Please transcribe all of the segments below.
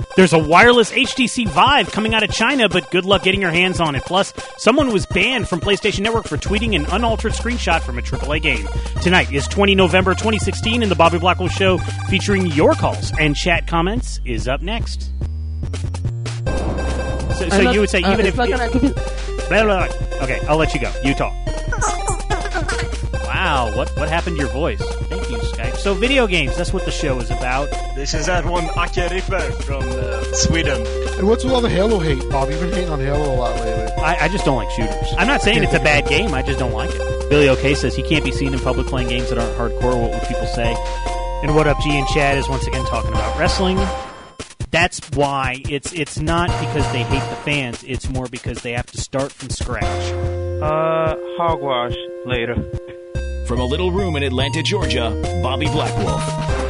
There's a wireless HTC Vive coming out of China, but good luck getting your hands on it. Plus, someone was banned from PlayStation Network for tweeting an unaltered screenshot from a AAA game. Tonight is 20 November 2016, and the Bobby Blackwell Show featuring your calls and chat comments is up next. So you would say even if... Okay, I'll let you go. You talk. Wow, what happened to your voice? Thank you, Skype. So video games, that's what the show is about. This is that one Ake Ripper from Sweden. And what's with all the Halo hate, Bob? You've been hating on Halo a lot lately. I just don't like shooters. I'm not saying it's a bad game, I just don't like it. Billy OK says he can't be seen in public playing games that aren't hardcore. What would people say? And What Up G and Chad is once again talking about wrestling. That's why it's not because they hate the fans, it's more because they have to start from scratch. Hogwash later. From a little room in Atlanta, Georgia, Bobby Blackwolf.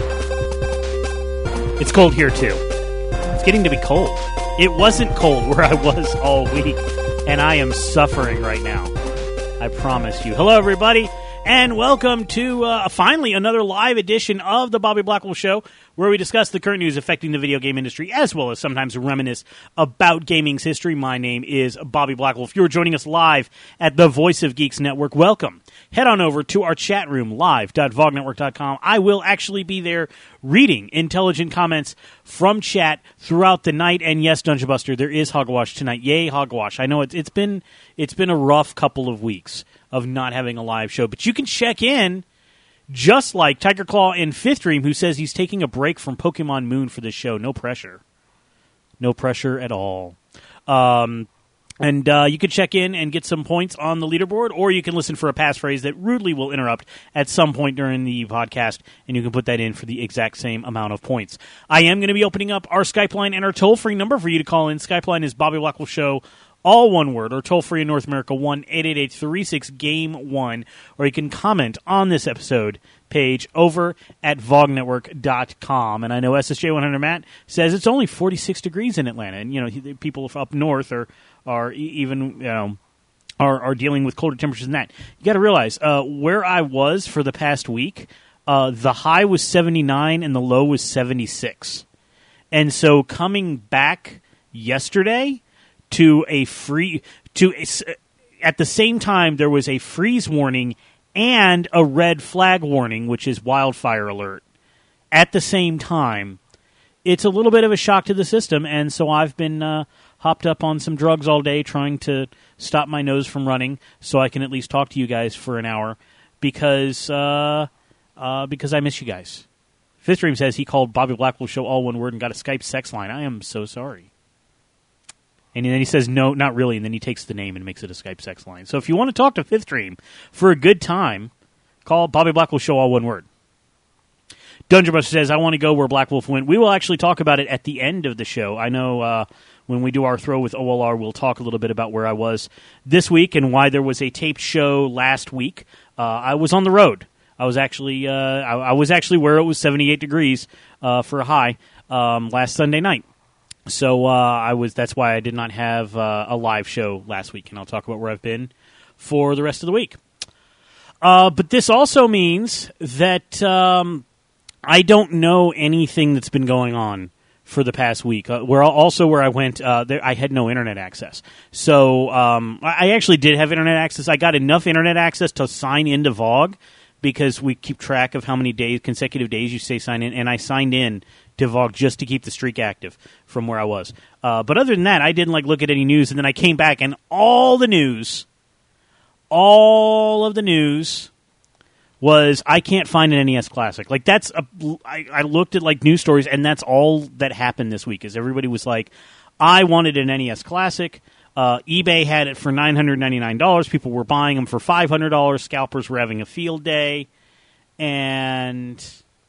It's cold here, too. It's getting to be cold. It wasn't cold where I was all week, and I am suffering right now. I promise you. Hello, everybody, and welcome to finally another live edition of the Bobby Blackwell Show, where we discuss the current news affecting the video game industry, as well as sometimes reminisce about gaming's history. My name is Bobby Blackwell. If you're joining us live at the Voice of Geeks Network, welcome. Head on over to our chat room, live.vognetwork.com. I will actually be there reading intelligent comments from chat throughout the night. And yes, Dungeon Buster, there is Hogwash tonight. Yay, Hogwash. I know it's been a rough couple of weeks of not having a live show, but you can check in. Just like Tiger Claw in Fifth Dream, who says he's taking a break from Pokemon Moon for this show. No pressure. No pressure at all. And you can check in and get some points on the leaderboard, or you can listen for a passphrase that rudely will interrupt at some point during the podcast, and you can put that in for the exact same amount of points. I am going to be opening up our Skype line and our toll-free number for you to call in. Skype line is Bobby Blackwell Show, all one word, or toll-free in North America, 1-888-36-GAME-1, or you can comment on this episode page over at vognetwork.com. And I know SSJ100 Matt says it's only 46 degrees in Atlanta, and people up north are even are dealing with colder temperatures than that. You got to realize where I was for the past week, the high was 79 and the low was 76, and so coming back yesterday to at the same time there was a freeze warning and a red flag warning, which is wildfire alert. At the same time, it's a little bit of a shock to the system, and so I've been hopped up on some drugs all day trying to stop my nose from running so I can at least talk to you guys for an hour because I miss you guys. Fifth Dream says he called Bobby Blackwell Show all one word and got a Skype sex line. I am so sorry. And then he says, no, not really, and then he takes the name and makes it a Skype sex line. So if you want to talk to Fifth Dream for a good time, call Bobby Blackwell Show, all one word. Dungeon Buster says, I want to go where Black Wolf went. We will actually talk about it at the end of the show. I know when we do our throw with OLR, we'll talk a little bit about where I was this week and why there was a taped show last week. I was on the road. I was actually where it was 78 degrees for a high last Sunday night. So that's why I did not have a live show last week, and I'll talk about where I've been for the rest of the week. But this also means that I don't know anything that's been going on for the past week. Where I went, I had no internet access. So I actually did have internet access. I got enough internet access to sign into VOG because we keep track of how many consecutive days you say sign in, and I signed in to VOG just to keep the streak active from where I was. But other than that, I didn't look at any news, and then I came back, and all of the news was I can't find an NES Classic. I looked at news stories, and that's all that happened this week. Is everybody was like, I wanted an NES Classic. eBay had it for $999. People were buying them for $500. Scalpers were having a field day, and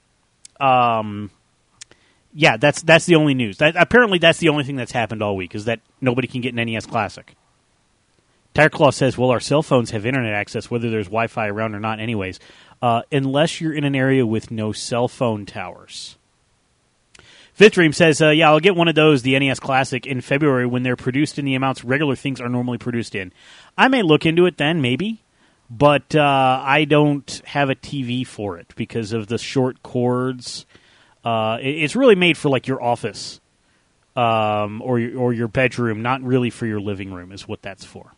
yeah, that's the only news. Apparently, that's the only thing that's happened all week is that nobody can get an NES Classic. Tiger Claw says, well, our cell phones have internet access, whether there's Wi-Fi around or not anyways, unless you're in an area with no cell phone towers. Fifth Dream says, yeah, I'll get one of those, the NES Classic, in February when they're produced in the amounts regular things are normally produced in. I may look into it then, maybe, but I don't have a TV for it because of the short cords. It's really made for, your office or your bedroom, not really for your living room, is what that's for.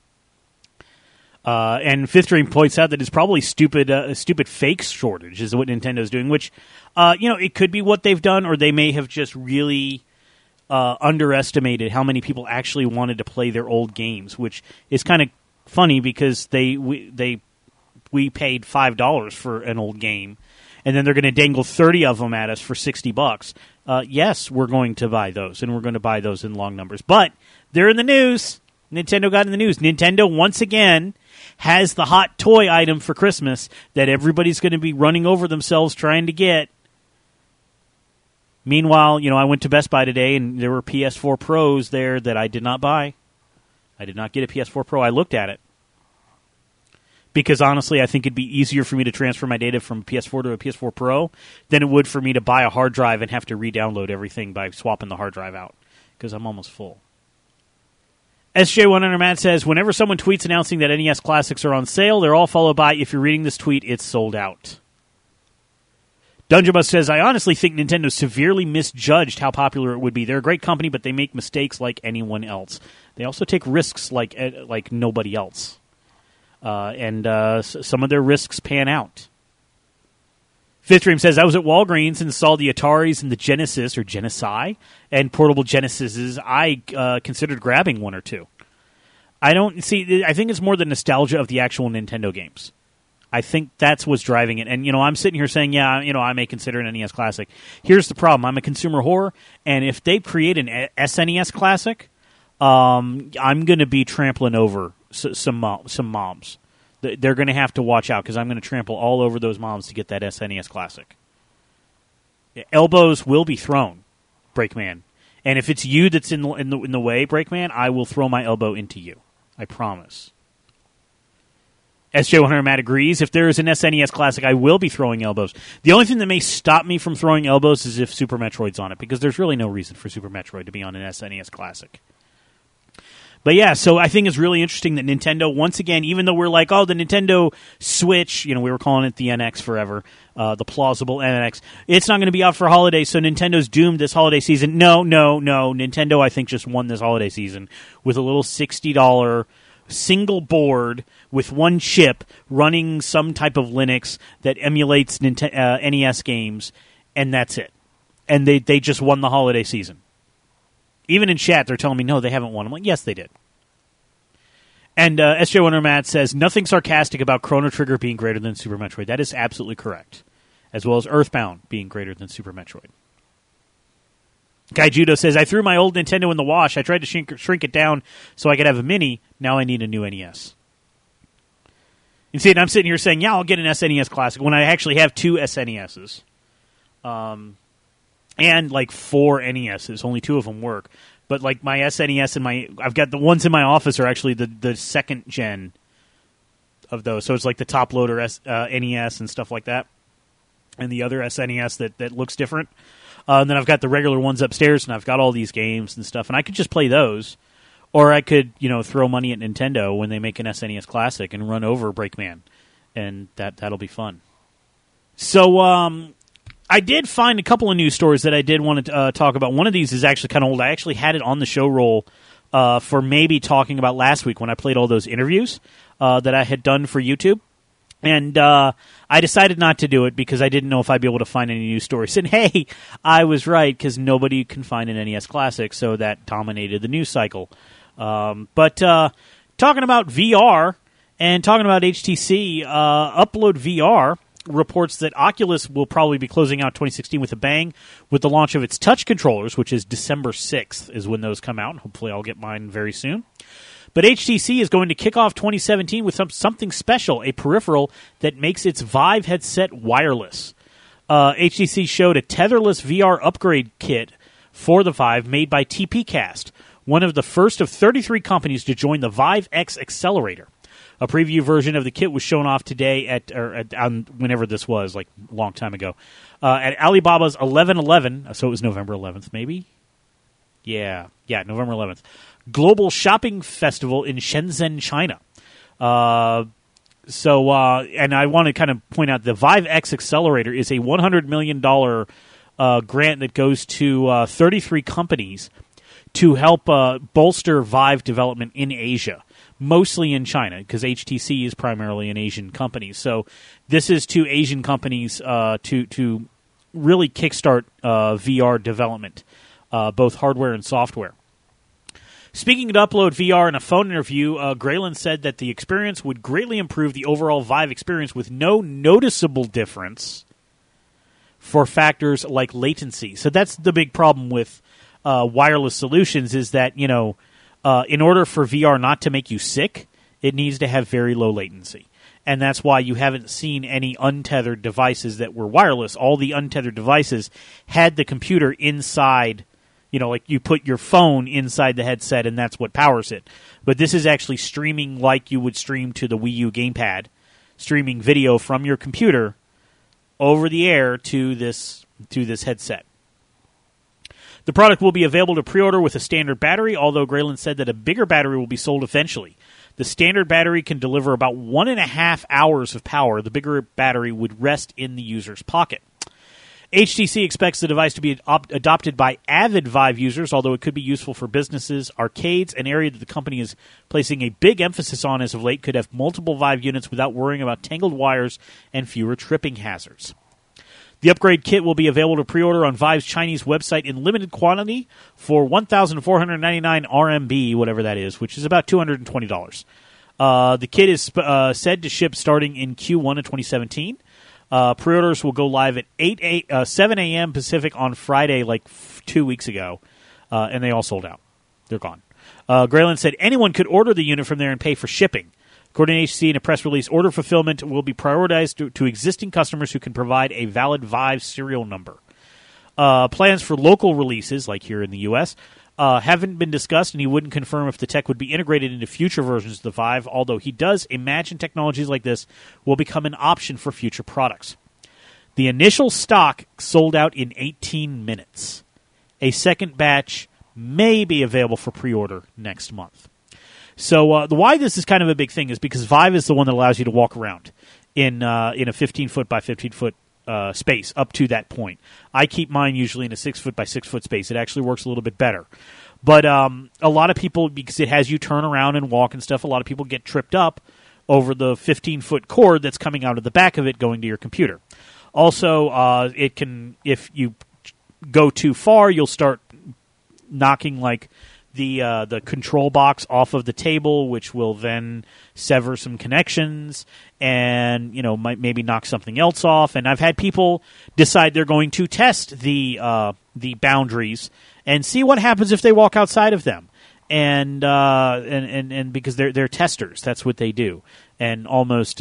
And Fifth Dream points out that it's probably a stupid fake shortage is what Nintendo's doing, which, it could be what they've done, or they may have just really underestimated how many people actually wanted to play their old games, which is kind of funny because we paid $5 for an old game, and then they're going to dangle 30 of them at us for $60. Yes, we're going to buy those, and we're going to buy those in long numbers. But they're in the news. Nintendo got in the news. Nintendo, once again, has the hot toy item for Christmas that everybody's going to be running over themselves trying to get. Meanwhile, I went to Best Buy today, and there were PS4 Pros there that I did not buy. I did not get a PS4 Pro. I looked at it. Because honestly, I think it'd be easier for me to transfer my data from PS4 to a PS4 Pro than it would for me to buy a hard drive and have to re-download everything by swapping the hard drive out. Because I'm almost full. SJ100 Matt says, whenever someone tweets announcing that NES Classics are on sale, they're all followed by, if you're reading this tweet, it's sold out. Dungeon Bus says, I honestly think Nintendo severely misjudged how popular it would be. They're a great company, but they make mistakes like anyone else. They also take risks like nobody else. And some of their risks pan out. Fifth Dream says, I was at Walgreens and saw the Ataris and the Genesis, or Genesi, and portable Genesises. I considered grabbing one or two. I think it's more the nostalgia of the actual Nintendo games. I think that's what's driving it. And, I'm sitting here saying, I may consider an NES Classic. Here's the problem. I'm a consumer whore, and if they create an SNES Classic, I'm going to be trampling over some moms. They're going to have to watch out because I'm going to trample all over those moms to get that SNES Classic. Elbows will be thrown, Breakman. And if it's you that's in the way, Breakman, I will throw my elbow into you. I promise. SJ100 Matt agrees. If there is an SNES Classic, I will be throwing elbows. The only thing that may stop me from throwing elbows is if Super Metroid's on it, because there's really no reason for Super Metroid to be on an SNES Classic. But yeah, so I think it's really interesting that Nintendo, once again, even though we're like, the Nintendo Switch, we were calling it the NX forever, the plausible NX, it's not going to be out for holiday, so Nintendo's doomed this holiday season. No. Nintendo, I think, just won this holiday season with a little $60 single board with one chip running some type of Linux that emulates NES games, and that's it. And they just won the holiday season. Even in chat, they're telling me, no, they haven't won. I'm like, yes, they did. And SJ1 Matt says, nothing sarcastic about Chrono Trigger being greater than Super Metroid. That is absolutely correct. As well as Earthbound being greater than Super Metroid. Guy Judo says, I threw my old Nintendo in the wash. I tried to shrink it down so I could have a mini. Now I need a new NES. You see, and I'm sitting here saying, I'll get an SNES Classic when I actually have two SNESs. And like 4 NESs. Only 2 of them work. But like my SNES and I've got the ones in my office are actually the second gen of those. So it's like the top loader NES and stuff like that. And the other SNES that looks different. And then I've got the regular ones upstairs, and I've got all these games and stuff. And I could just play those. Or I could, throw money at Nintendo when they make an SNES Classic and run over Breakman. And that'll be fun. So, I did find a couple of news stories that I did want to talk about. One of these is actually kind of old. I actually had it on the show roll for maybe talking about last week when I played all those interviews that I had done for YouTube. And I decided not to do it because I didn't know if I'd be able to find any news stories. And hey, I was right because nobody can find an NES Classic, so that dominated the news cycle. But talking about VR and talking about HTC, Upload VR reports that Oculus will probably be closing out 2016 with a bang with the launch of its touch controllers, which is December 6th is when those come out. Hopefully I'll get mine very soon. But HTC is going to kick off 2017 with something special, a peripheral that makes its Vive headset wireless. HTC showed a tetherless VR upgrade kit for the Vive made by TPcast, one of the first of 33 companies to join the Vive X Accelerator. A preview version of the kit was shown off today on whenever this was, like a long time ago, at Alibaba's 11/11. So it was November 11th, maybe? Yeah, November 11th. Global Shopping Festival in Shenzhen, China. And I want to kind of point out the Vive X Accelerator is a $100 million grant that goes to 33 companies to help bolster Vive development in Asia, mostly in China, because HTC is primarily an Asian company. So this is to Asian companies to really kickstart VR development, both hardware and software. Speaking of Upload VR in a phone interview, Grayland said that the experience would greatly improve the overall Vive experience with no noticeable difference for factors like latency. So that's the big problem with wireless solutions, is that, in order for VR not to make you sick, it needs to have very low latency. And that's why you haven't seen any untethered devices that were wireless. All the untethered devices had the computer inside. Like you put your phone inside the headset and that's what powers it. But this is actually streaming like you would stream to the Wii U gamepad, streaming video from your computer over the air to this headset. The product will be available to pre-order with a standard battery, although Grayland said that a bigger battery will be sold eventually. The standard battery can deliver about 1.5 hours of power. The bigger battery would rest in the user's pocket. HTC expects the device to be adopted by avid Vive users, although it could be useful for businesses. Arcades, an area that the company is placing a big emphasis on as of late, could have multiple Vive units without worrying about tangled wires and fewer tripping hazards. The upgrade kit will be available to pre-order on Vive's Chinese website in limited quantity for 1,499 RMB, whatever that is, which is about $220. The kit is said to ship starting in Q1 of 2017. Pre-orders will go live at 7 a.m. Pacific on Friday, 2 weeks ago, and they all sold out. They're gone. Grayland said anyone could order the unit from there and pay for shipping. According to HTC in a press release, order fulfillment will be prioritized to existing customers who can provide a valid Vive serial number. Plans for local releases, like here in the U.S., haven't been discussed, and he wouldn't confirm if the tech would be integrated into future versions of the Vive, although he does imagine technologies like this will become an option for future products. The initial stock sold out in 18 minutes. A second batch may be available for pre-order next month. So why this is kind of a big thing is because Vive is the one that allows you to walk around in a 15-foot by 15-foot space up to that point. I keep mine usually in a 6-foot by 6-foot space. It actually works a little bit better. But a lot of people, because it has you turn around and walk and stuff, a lot of people get tripped up over the 15-foot cord that's coming out of the back of it going to your computer. Also, it can, if you go too far, you'll start knocking the control box off of the table, which will then sever some connections and, might maybe knock something else off. And I've had people decide they're going to test the boundaries and see what happens if they walk outside of them. And because they're testers, that's what they do. And almost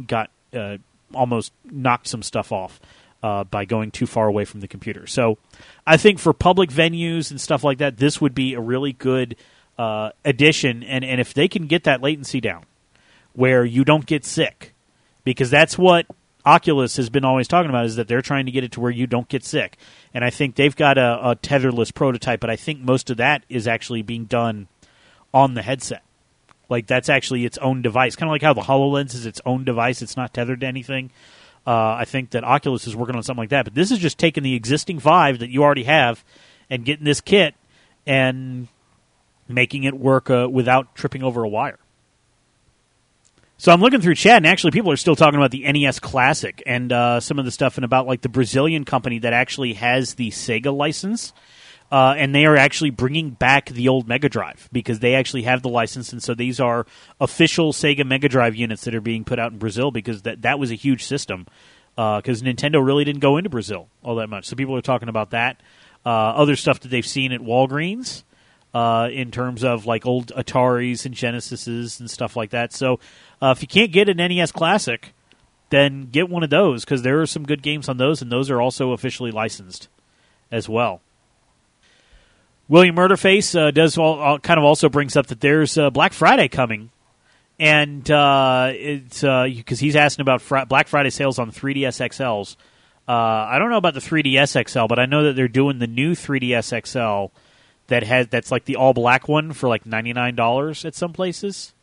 knocked some stuff off by going too far away from the computer. So I think for public venues and stuff like that, this would be a really good addition. And if they can get that latency down where you don't get sick, because that's what Oculus has been always talking about, is that they're trying to get it to where you don't get sick. And I think they've got a tetherless prototype, but I think most of that is actually being done on the headset. That's actually its own device. Kind of like how the HoloLens is its own device. It's not tethered to anything. I think that Oculus is working on something like that. But this is just taking the existing Vive that you already have and getting this kit and making it work without tripping over a wire. So I'm looking through chat, and actually people are still talking about the NES Classic and some of the stuff and about the Brazilian company that actually has the Sega license. And they are actually bringing back the old Mega Drive because they actually have the license. And so these are official Sega Mega Drive units that are being put out in Brazil because that was a huge system because Nintendo really didn't go into Brazil all that much. So people are talking about that. Other stuff that they've seen at Walgreens in terms of old Ataris and Genesises and stuff like that. So if you can't get an NES Classic, then get one of those because there are some good games on those, and those are also officially licensed as well. William Murderface does kind of also brings up that there's Black Friday coming, and it's because he's asking about Black Friday sales on 3DS XLs. I don't know about the 3DS XL, but I know that they're doing the new 3DS XL that's the all black one for $99 at some places.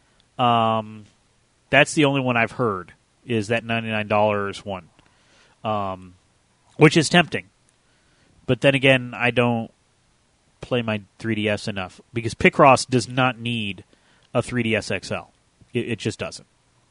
That's the only one I've heard is that $99 one, which is tempting. But then again, I don't play my 3DS enough because Picross does not need a 3DS XL. It just doesn't.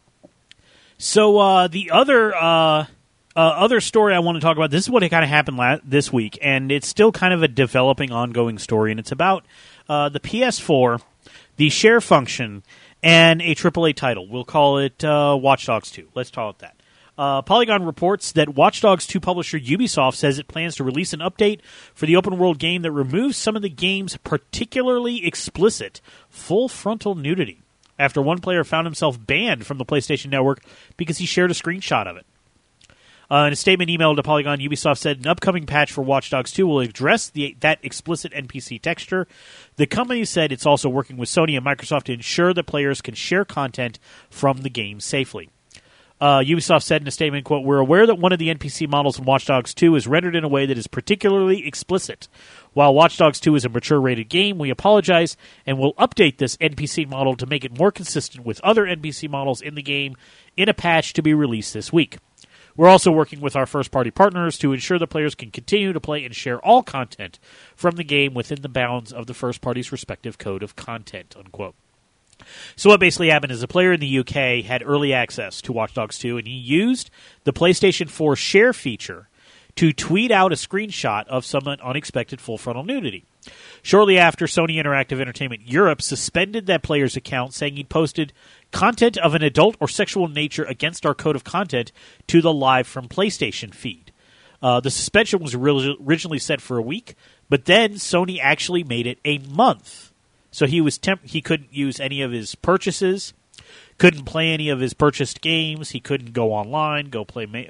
So the other story I want to talk about, this is what kind of happened this week, and it's still kind of a developing, ongoing story, and it's about the PS4, the share function, and a AAA title. We'll call it Watch Dogs 2. Let's call it that. Polygon reports that Watch Dogs 2 publisher Ubisoft says it plans to release an update for the open-world game that removes some of the game's particularly explicit full frontal nudity after one player found himself banned from the PlayStation Network because he shared a screenshot of it. In a statement emailed to Polygon, Ubisoft said an upcoming patch for Watch Dogs 2 will address that explicit NPC texture. The company said it's also working with Sony and Microsoft to ensure that players can share content from the game safely. Ubisoft said in a statement, quote, "We're aware that one of the NPC models in Watch Dogs 2 is rendered in a way that is particularly explicit. While Watch Dogs 2 is a mature-rated game, we apologize and will update this NPC model to make it more consistent with other NPC models in the game in a patch to be released this week. We're also working with our first-party partners to ensure that players can continue to play and share all content from the game within the bounds of the first party's respective code of content," unquote. So what basically happened is a player in the UK had early access to Watch Dogs 2, and he used the PlayStation 4 share feature to tweet out a screenshot of some unexpected full-frontal nudity. Shortly after, Sony Interactive Entertainment Europe suspended that player's account, saying he'd posted content of an adult or sexual nature against our code of content to the Live from PlayStation feed. The suspension was originally set for a week, but then Sony actually made it a month. So he couldn't use any of his purchases, couldn't play any of his purchased games, he couldn't go online, go play any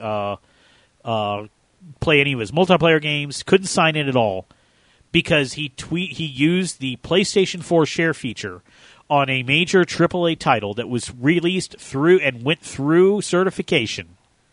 of his multiplayer games, couldn't sign in at all because he used the PlayStation 4 share feature on a major AAA title that was released through and went through certification,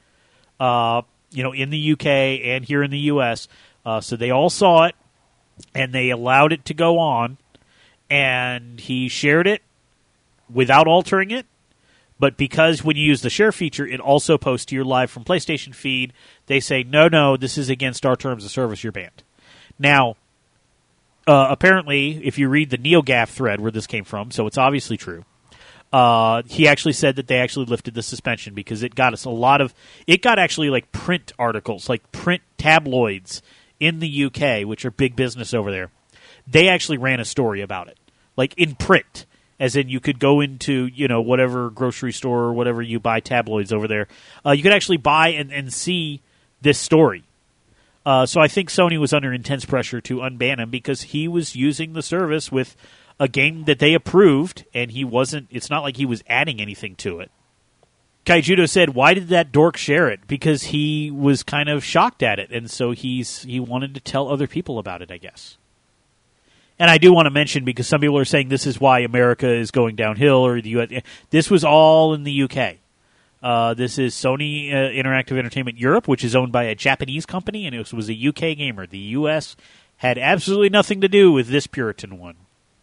in the UK and here in the US. So they all saw it and they allowed it to go on. And he shared it without altering it. But because when you use the share feature, it also posts to your Live from PlayStation feed, they say, no, this is against our terms of service, you're banned. Now, apparently, if you read the NeoGAF thread where this came from, so it's obviously true, he actually said that they actually lifted the suspension because it got us it got actually like print articles, like print tabloids in the UK, which are big business over there. They actually ran a story about it, like in print, as in you could go into, whatever grocery store or whatever you buy tabloids over there. You could actually buy and see this story. So I think Sony was under intense pressure to unban him because he was using the service with a game that they approved, and it's not like he was adding anything to it. Kaijudo said, why did that dork share it? Because he was kind of shocked at it, and so he wanted to tell other people about it, I guess. And I do want to mention, because some people are saying this is why America is going downhill, or the US. This was all in the UK. This is Sony Interactive Entertainment Europe, which is owned by a Japanese company, and it was a UK gamer. The US had absolutely nothing to do with this Puritan one.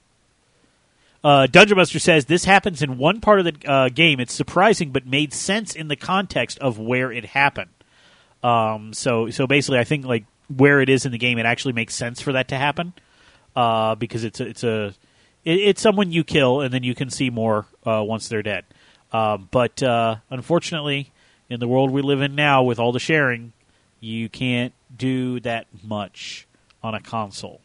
Dungeon Buster says, this happens in one part of the game. It's surprising, but made sense in the context of where it happened. So basically, I think like where it is in the game, it actually makes sense for that to happen. Because it's someone you kill, and then you can see more once they're dead. But unfortunately, in the world we live in now, with all the sharing, you can't do that much on a console.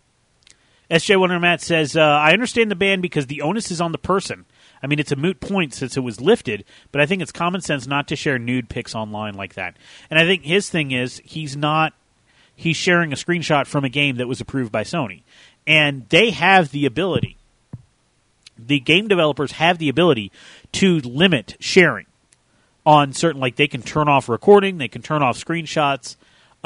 SJ Wonder Matt says, I understand the ban because the onus is on the person. I mean, it's a moot point since it was lifted, but I think it's common sense not to share nude pics online like that. And I think his thing is he's sharing a screenshot from a game that was approved by Sony. And they have the ability, the game developers have the ability to limit sharing on certain, like they can turn off recording, they can turn off screenshots,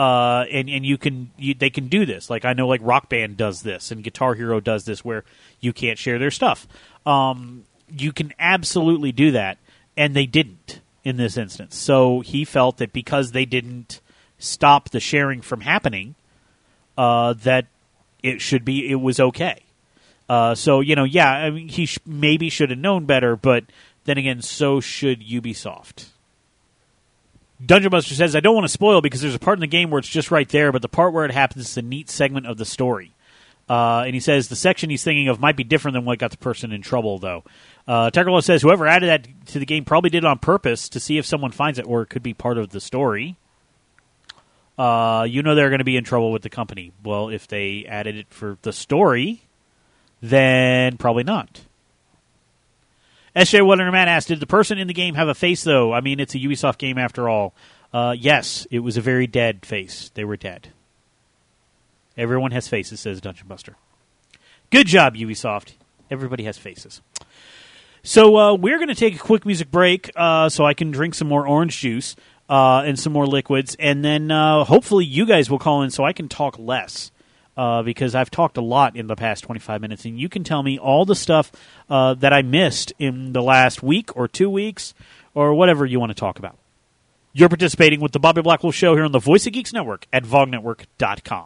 and they can do this. Like I know like Rock Band does this and Guitar Hero does this where you can't share their stuff. You can absolutely do that, and they didn't in this instance. So he felt that because they didn't stop the sharing from happening, that it was okay. So, I mean, he maybe should have known better, but then again, so should Ubisoft. Dungeon Buster says, I don't want to spoil because there's a part in the game where it's just right there, but the part where it happens is a neat segment of the story. And he says the section he's thinking of might be different than what got the person in trouble, though. Technical says whoever added that to the game probably did it on purpose to see if someone finds it, or it could be part of the story. They're going to be in trouble with the company. Well, if they added it for the story, then probably not. SJ Wonderman asked, did the person in the game have a face, though? I mean, it's a Ubisoft game after all. Yes, it was a very dead face. They were dead. Everyone has faces, says Dungeon Buster. Good job, Ubisoft. Everybody has faces. So we're going to take a quick music break so I can drink some more orange juice and some more liquids, and then hopefully you guys will call in so I can talk less because I've talked a lot in the past 25 minutes, and you can tell me all the stuff that I missed in the last week or 2 weeks or whatever you want to talk about. You're participating with the Bobby Blackwolf Show here on the Voice of Geeks Network at VogNetwork.com.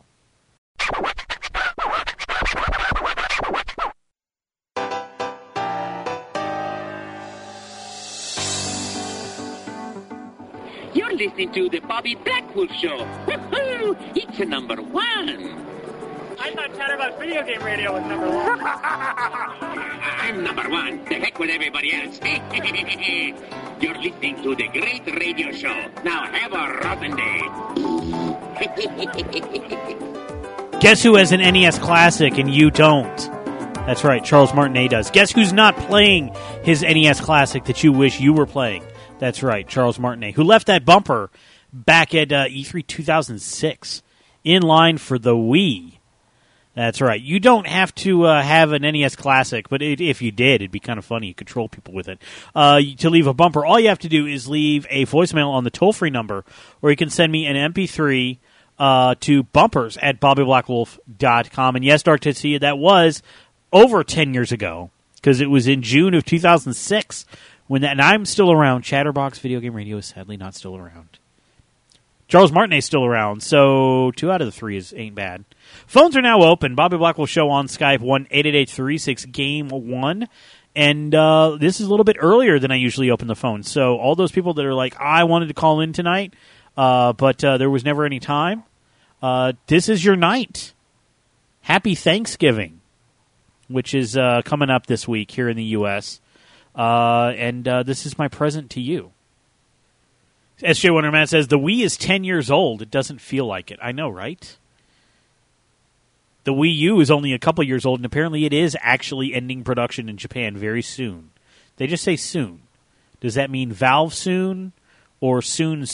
You're listening to the Bobby Blackwolf Show. Woohoo! It's a number one. I thought Chatterbox Video Game Radio was number one. I'm number one. The heck with everybody else. You're listening to the great radio show. Now have a rotten day. Guess who has an NES Classic and you don't? That's right, Charles Martinet does. Guess who's not playing his NES Classic that you wish you were playing? That's right, Charles Martinet, who left that bumper back at E3 2006 in line for the Wii. That's right. You don't have to have an NES Classic, but if you did, it'd be kind of funny. You control people with it. To leave a bumper, all you have to do is leave a voicemail on the toll-free number, or you can send me an MP3 to bumpers@bobbyblackwolf.com. And yes, Dark Titsy, that was over 10 years ago, because it was in June of 2006 when that, and I'm still around. Chatterbox Video Game Radio is sadly not still around. Charles Martinet's still around, so 2 out of the 3 ain't bad. Phones are now open. Bobby Blackwolf Show on Skype, 1-888-36-GAME-1. And this is a little bit earlier than I usually open the phone. So all those people that are like, I wanted to call in tonight, but there was never any time, this is your night. Happy Thanksgiving, which is coming up this week here in the U.S. And this is my present to you. SJ Wonderman says, the Wii is 10 years old. It doesn't feel like it. I know, right? The Wii U is only a couple years old, and apparently it is actually ending production in Japan very soon. They just say soon. Does that mean Valve soon or soon?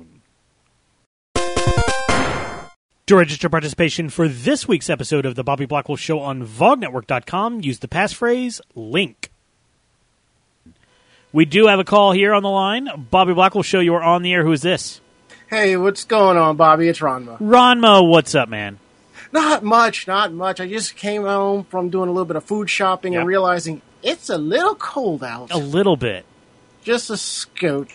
To register participation for this week's episode of the Bobby Blackwolf Show on VogNetwork.com, use the passphrase LINK. We do have a call here on the line. Bobby Blackwolf Show, you are on the air. Who is this? Hey, what's going on, Bobby? It's Ronmo. Ronmo, what's up, man? Not much. I just came home from doing a little bit of food shopping and realizing it's a little cold out. A little bit. Just a scoot.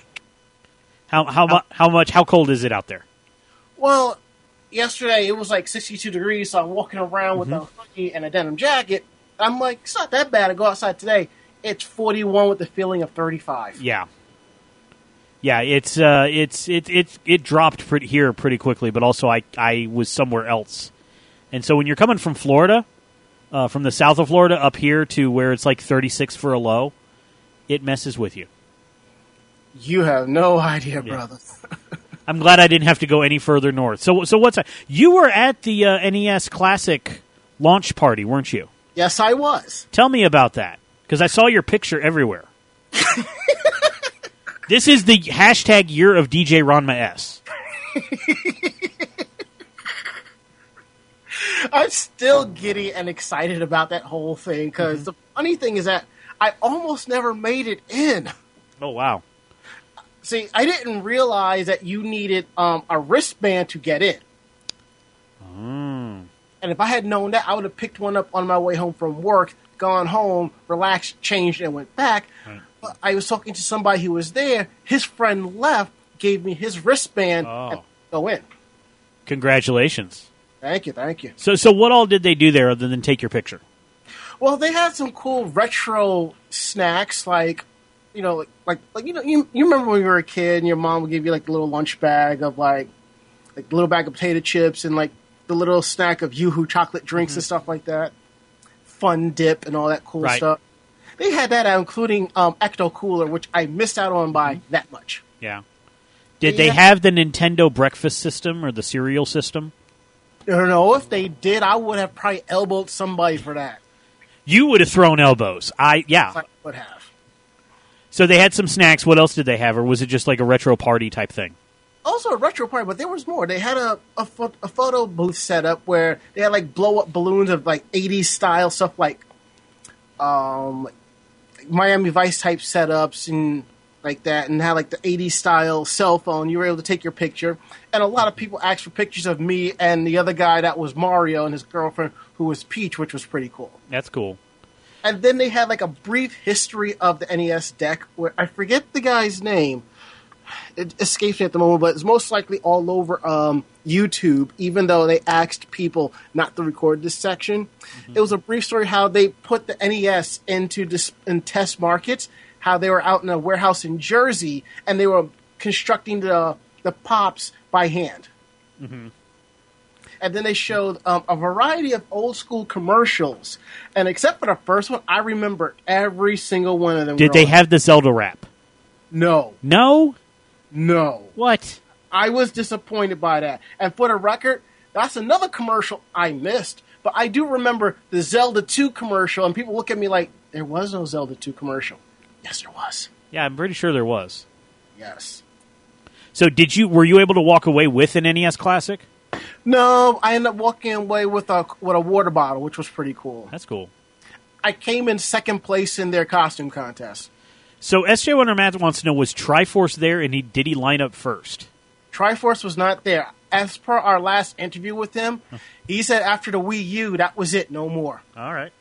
How cold is it out there? Well, yesterday it was like 62 degrees, so I'm walking around with a hoodie and a denim jacket. I'm like, it's not that bad. I go outside today. It's 41 with the feeling of 35. Yeah. Yeah, it dropped pretty quickly, but also I was somewhere else. And so when you're coming from Florida, from the south of Florida up here to where it's like 36 for a low, it messes with you. You have no idea, brother. I'm glad I didn't have to go any further north. So what's that? You were at the NES Classic launch party, weren't you? Yes, I was. Tell me about that, because I saw your picture everywhere. This is the hashtag year of DJ Ranma S. I'm still giddy and excited about that whole thing, because the funny thing is that I almost never made it in. Oh, wow. See, I didn't realize that you needed a wristband to get in. And if I had known that, I would have picked one up on my way home from work, gone home, relaxed, changed, and went back. Right. But I was talking to somebody who was there. His friend left, gave me his wristband, and go in. Congratulations. Thank you. So what all did they do there other than take your picture? Well, they had some cool retro snacks, like you remember when you were a kid and your mom would give you like the little lunch bag of like the little bag of potato chips and like the little snack of Yoo-Hoo chocolate drinks and stuff like that, Fun Dip and all that cool stuff. They had that out, including Ecto Cooler, which I missed out on by that much. Yeah. Did they have the Nintendo breakfast system or the cereal system? I don't know. If they did, I would have probably elbowed somebody for that. You would have thrown elbows. I would have. So they had some snacks. What else did they have? Or was it just like a retro party type thing? Also a retro party, but there was more. They had a photo booth set up where they had like blow-up balloons of like 80s style stuff like Miami Vice type setups and like that, and had like the 80s style cell phone. You were able to take your picture. And a lot of people asked for pictures of me and the other guy that was Mario and his girlfriend who was Peach, which was pretty cool. That's cool. And then they had like a brief history of the NES deck where I forget the guy's name. It escapes me at the moment, but it's most likely all over YouTube, even though they asked people not to record this section. Mm-hmm. It was a brief story how they put the NES into in test markets, how they were out in a warehouse in Jersey, and they were constructing the pops by hand. Mm-hmm. And then they showed a variety of old school commercials. And except for the first one, I remember every single one of them. Did they have the Zelda rap? No. No? No. What? I was disappointed by that. And for the record, that's another commercial I missed. But I do remember the Zelda 2 commercial, and people look at me like, there was no Zelda 2 commercial. Yes, there was. Yeah, I'm pretty sure there was. Yes. So were you able to walk away with an NES Classic? No, I ended up walking away with a water bottle, which was pretty cool. That's cool. I came in second place in their costume contest. So SJ Wonder Matt wants to know, was Triforce there, and did he line up first? Triforce was not there. As per our last interview with him, he said after the Wii U, that was it, no more. All right.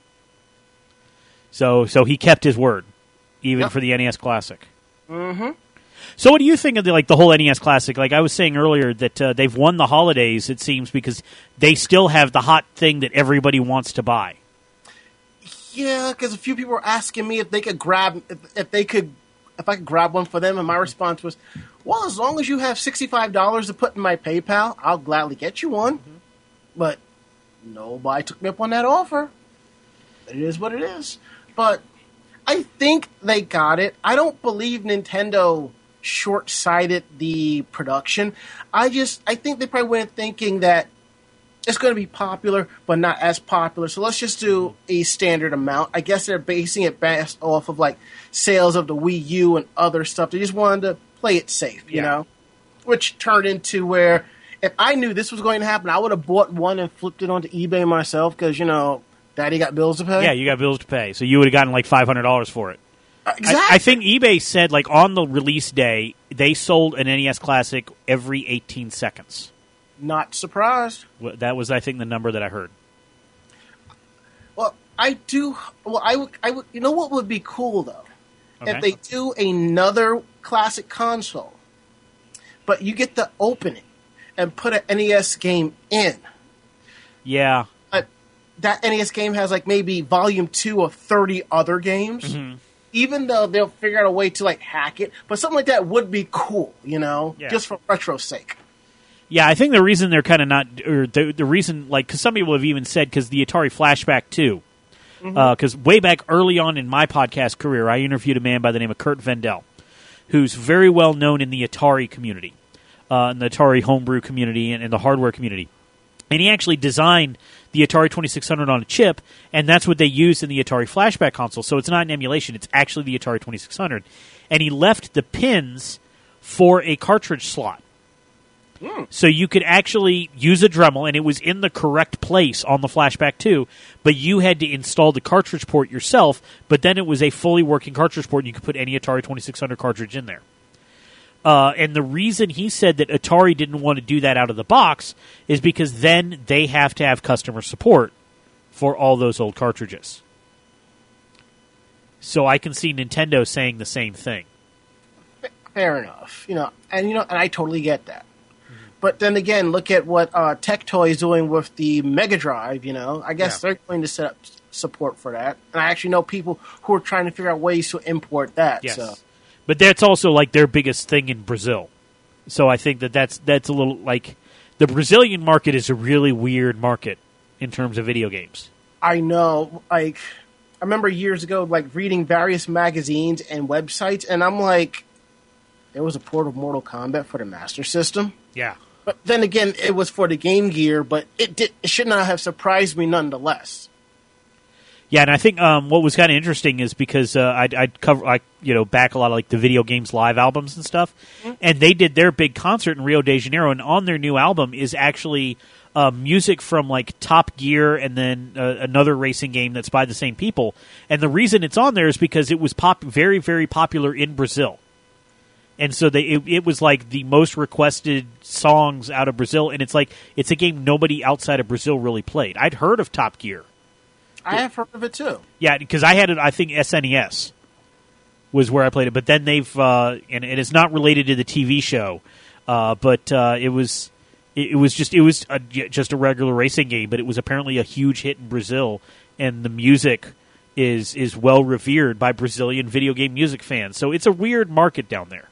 So he kept his word, even for the NES Classic. Mm-hmm. So what do you think of the whole NES Classic? Like I was saying earlier, that they've won the holidays, it seems, because they still have the hot thing that everybody wants to buy. Yeah, because a few people were asking me if they could grab, if I could grab one for them, and my response was, well, as long as you have $65 to put in my PayPal, I'll gladly get you one. Mm-hmm. But nobody took me up on that offer. It is what it is. But I think they got it. I don't believe Nintendo short-sighted the production. I think they probably went thinking that it's going to be popular, but not as popular. So let's just do a standard amount. I guess they're basing it based off of like sales of the Wii U and other stuff. They just wanted to play it safe, you know? Which turned into where if I knew this was going to happen, I would have bought one and flipped it onto eBay myself because, Daddy got bills to pay. Yeah, you got bills to pay. So you would have gotten like $500 for it. Exactly. I think eBay said like on the release day, they sold an NES Classic every 18 seconds. Not surprised. That was, I think, the number that I heard. Well, I do. Well, I would. You know what would be cool though, if they do another classic console, but you get to open it and put an NES game in. Yeah. That NES game has like maybe volume 2 of 30 other games. Mm-hmm. Even though they'll figure out a way to like hack it, but something like that would be cool, just for retro's sake. Yeah, I think the reason they're kind of not, or the reason, like, because some people have even said, because the Atari Flashback 2, because way back early on in my podcast career, I interviewed a man by the name of Kurt Vendel, who's very well known in the Atari community, in the Atari homebrew community and in the hardware community. And he actually designed the Atari 2600 on a chip, and that's what they used in the Atari Flashback console. So it's not an emulation, it's actually the Atari 2600. And he left the pins for a cartridge slot. So you could actually use a Dremel, and it was in the correct place on the Flashback 2, but you had to install the cartridge port yourself, but then it was a fully working cartridge port, and you could put any Atari 2600 cartridge in there. And the reason he said that Atari didn't want to do that out of the box is because then they have to have customer support for all those old cartridges. So I can see Nintendo saying the same thing. Fair enough. And I totally get that. But then again, look at what Tectoy is doing with the Mega Drive, I guess they're going to set up support for that, and I actually know people who are trying to figure out ways to import that. Yes. So. But that's also like their biggest thing in Brazil. So I think that's a little like the Brazilian market is a really weird market in terms of video games. I know. Like, I remember years ago, like reading various magazines and websites, and I'm like, there was a port of Mortal Kombat for the Master System. Yeah. But then again, it was for the Game Gear, but it should not have surprised me nonetheless. Yeah, and I think what was kind of interesting is because I'd cover back a lot of like the Video Games Live albums and stuff, and they did their big concert in Rio de Janeiro, and on their new album is actually music from like Top Gear and then another racing game that's by the same people, and the reason it's on there is because it was very, very popular in Brazil. And so it was like the most requested songs out of Brazil, and it's a game nobody outside of Brazil really played. I'd heard of Top Gear. I have heard of it too. Yeah, because I had it. I think SNES was where I played it, but then they've and it's not related to the TV show, but it was just a regular racing game, but it was apparently a huge hit in Brazil, and the music is well revered by Brazilian video game music fans. So it's a weird market down there.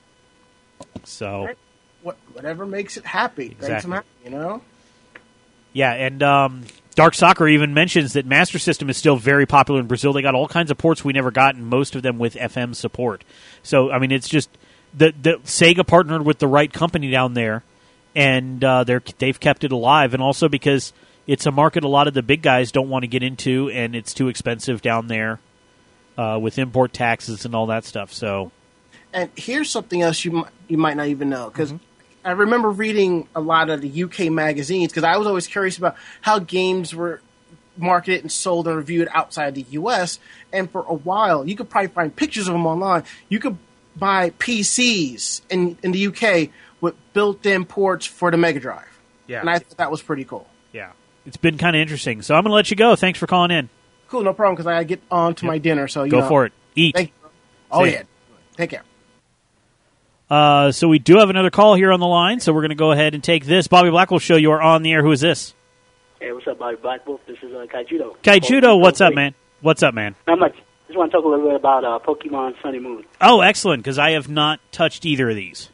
So whatever makes it happy, exactly. Makes them happy, you know. Yeah, and Dark Soccer even mentions that Master System is still very popular in Brazil. They got all kinds of ports we never got, and most of them with FM support. So, I mean, it's just the Sega partnered with the right company down there, and they've kept it alive. And also because it's a market a lot of the big guys don't want to get into, and it's too expensive down there with import taxes and all that stuff. So, and here's something else you might not even know, because I remember reading a lot of the UK magazines because I was always curious about how games were marketed and sold and reviewed outside the US. And for a while, you could probably find pictures of them online. You could buy PCs in the UK with built-in ports for the Mega Drive. Yeah. And I thought that was pretty cool. Yeah. It's been kind of interesting. So I'm going to let you go. Thanks for calling in. Cool, no problem, because I got to get on to my dinner. So Go for it. Eat. Thank you. Oh, yeah. Take care. So we do have another call here on the line, so we're going to go ahead and take this. Bobby Blackwolf Show, you are on the air. Who is this? Hey, what's up, Bobby Blackwolf? This is Kaijudo. Kaijudo, what's up, man? What's up, man? Not much. Just want to talk a little bit about Pokemon Sun and Moon. Oh, excellent, because I have not touched either of these.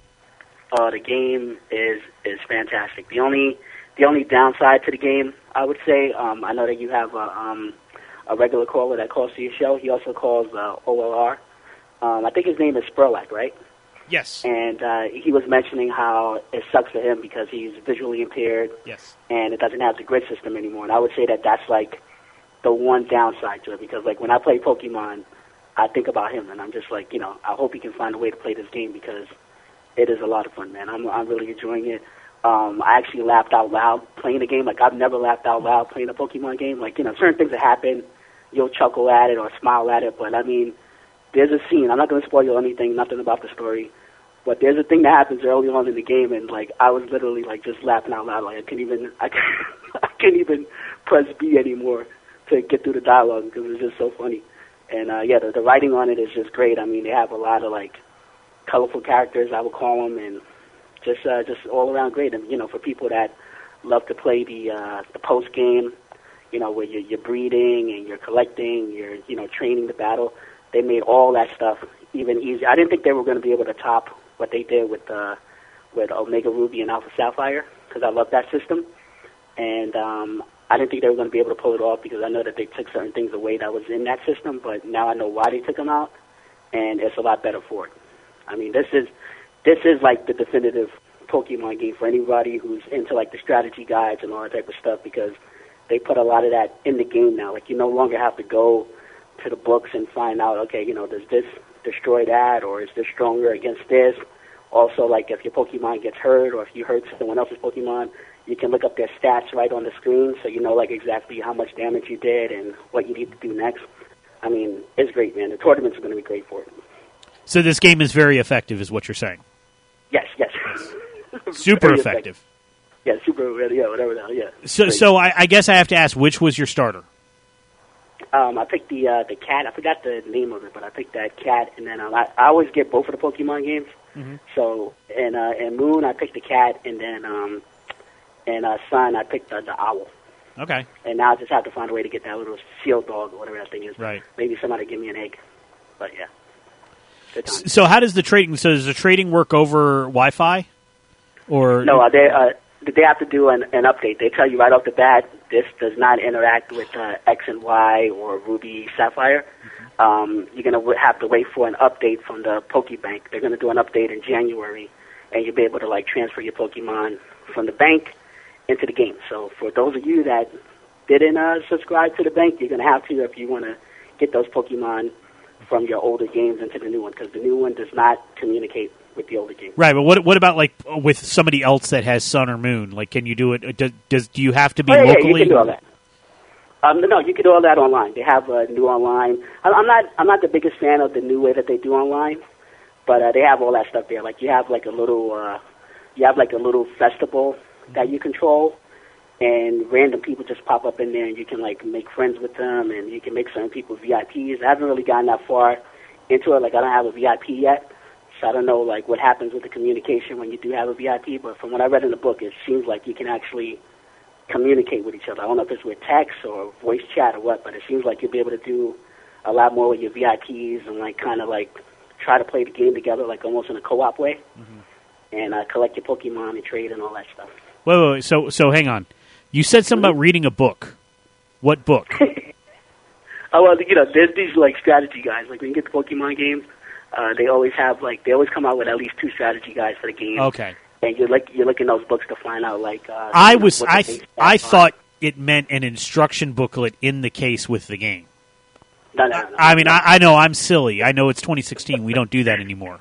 The game is fantastic. The only downside to the game, I would say, I know that you have a regular caller that calls to your show. He also calls OLR. I think his name is Spurlack, right? Yes. And he was mentioning how it sucks for him because he's visually impaired. Yes. And it doesn't have the grid system anymore. And I would say that that's like the one downside to it, because like when I play Pokemon, I think about him and I'm just like, I hope he can find a way to play this game because it is a lot of fun, man. I'm really enjoying it. I actually laughed out loud playing the game. Like I've never laughed out loud playing a Pokemon game. Like, certain things that happen, you'll chuckle at it or smile at it, but I mean, there's a scene. I'm not going to spoil you anything, nothing about the story, but there's a thing that happens early on in the game, and like I was literally like just laughing out loud. Like I couldn't even press B anymore to get through the dialogue because it was just so funny. And the writing on it is just great. I mean, they have a lot of like colorful characters, I would call them, and just all around great. And for people that love to play the post game, where you're breeding and you're collecting, you're training the battle. They made all that stuff even easier. I didn't think they were going to be able to top what they did with Omega Ruby and Alpha Sapphire, because I love that system. And I didn't think they were going to be able to pull it off because I know that they took certain things away that was in that system, but now I know why they took them out, and it's a lot better for it. I mean, this is like the definitive Pokemon game for anybody who's into like the strategy guides and all that type of stuff, because they put a lot of that in the game now. Like you no longer have to go to the books and find out, okay, does this destroy that, or is this stronger against this? Also, like if your Pokemon gets hurt or if you hurt someone else's Pokemon, you can look up their stats right on the screen, so you know like exactly how much damage you did and what you need to do next. I mean, it's great, man. The tournaments are going to be great for it. So this game is very effective, is what you're saying? Yes. Super effective. Yeah, whatever the hell, yeah. So I guess I have to ask, which was your starter? I picked the cat. I forgot the name of it, but I picked that cat, and then I always get both of the Pokemon games. Mm-hmm. So in Moon, I picked the cat, and then in Sun, I picked the owl. Okay. And now I just have to find a way to get that little sealed dog or whatever that thing is. Right. Maybe somebody give me an egg. But yeah. Good time. So how does the trading? So does the trading work over Wi-Fi? Or No, they have to do an update. They tell you right off the bat, this does not interact with X and Y or Ruby Sapphire. You're going to have to wait for an update from the Pokebank. They're going to do an update in January, and you'll be able to like transfer your Pokemon from the bank into the game. So for those of you that didn't subscribe to the bank, you're going to have to if you want to get those Pokemon from your older games into the new one, because the new one does not communicate with the older game. Right, but what about like with somebody else that has Sun or Moon? Like, can you do it? Do you have to be Yeah, locally? you can do all that. No, you can do all that online. They have new online. I'm not the biggest fan of the new way that they do online, but they have all that stuff there. Like you have like a little festival that you control, and random people just pop up in there, and you can like make friends with them, and you can make certain people VIPs. I haven't really gotten that far into it. Like I don't have a VIP yet, so I don't know like what happens with the communication when you do have a VIP. But from what I read in the book, it seems like you can actually communicate with each other. I don't know if it's with text or voice chat or what, but it seems like you'll be able to do a lot more with your VIPs and like kind of like try to play the game together, like almost in a co-op way, and collect your Pokemon and trade and all that stuff. Wait. So hang on. You said something about reading a book. What book? Oh, well, there's these like strategy guides. Like when you get the Pokemon games, they always come out with at least 2 strategy guides for the game. Okay. And you're looking those books to find out like. I thought it meant an instruction booklet in the case with the game. No. I mean, I know I'm silly. I know it's 2016. We don't do that anymore.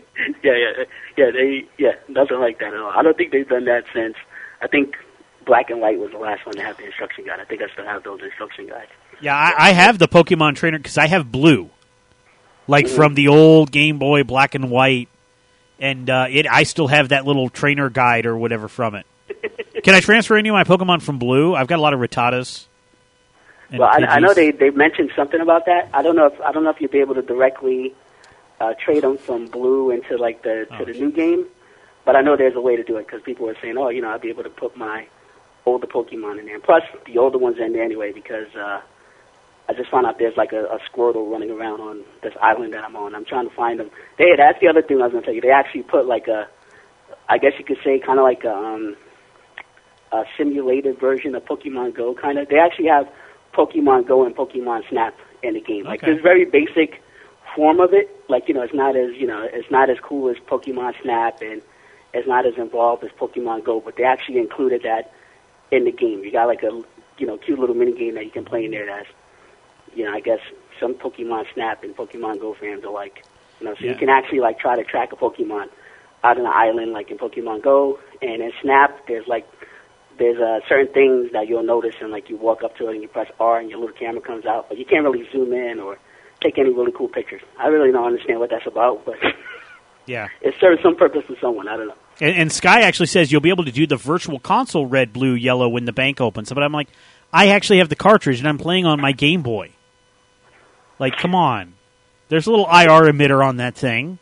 Yeah. Nothing like that at all. I don't think they've done that since. I think Black and White was the last one to have the instruction guide. I think I still have those instruction guides. Yeah, I have the Pokemon Trainer because I have Blue, like from the old Game Boy Black and White, and I still have that little trainer guide or whatever from it. Can I transfer any of my Pokemon from Blue? I've got a lot of Rattatas. Well, I know they mentioned something about that. I don't know if you'll be able to directly trade them from Blue into like the new game, but I know there's a way to do it because people were saying, I'll be able to put my older Pokemon in there. Plus, the older ones in there anyway because I just found out there's like a Squirtle running around on this island that I'm on. I'm trying to find them. That's the other thing I was going to tell you. They actually put like I guess you could say kind of like a simulated version of Pokemon Go kind of. They actually have Pokemon Go and Pokemon Snap in the game. Like this very basic form of it. Like it's not as cool as Pokemon Snap and it's not as involved as Pokemon Go. But they actually included that in the game. You got like a cute little mini game that you can play in there. That's I guess some Pokemon Snap and Pokemon Go fans are like. So you can actually like try to track a Pokemon out on an island like in Pokemon Go, and in Snap there's certain things that you'll notice, and like you walk up to it and you press R and your little camera comes out, but you can't really zoom in or take any really cool pictures. I really don't understand what that's about, but yeah, it serves some purpose for someone. I don't know. And Sky actually says you'll be able to do the virtual console red, blue, yellow when the bank opens. But I'm like, I actually have the cartridge and I'm playing on my Game Boy. Like, come on. There's a little IR emitter on that thing.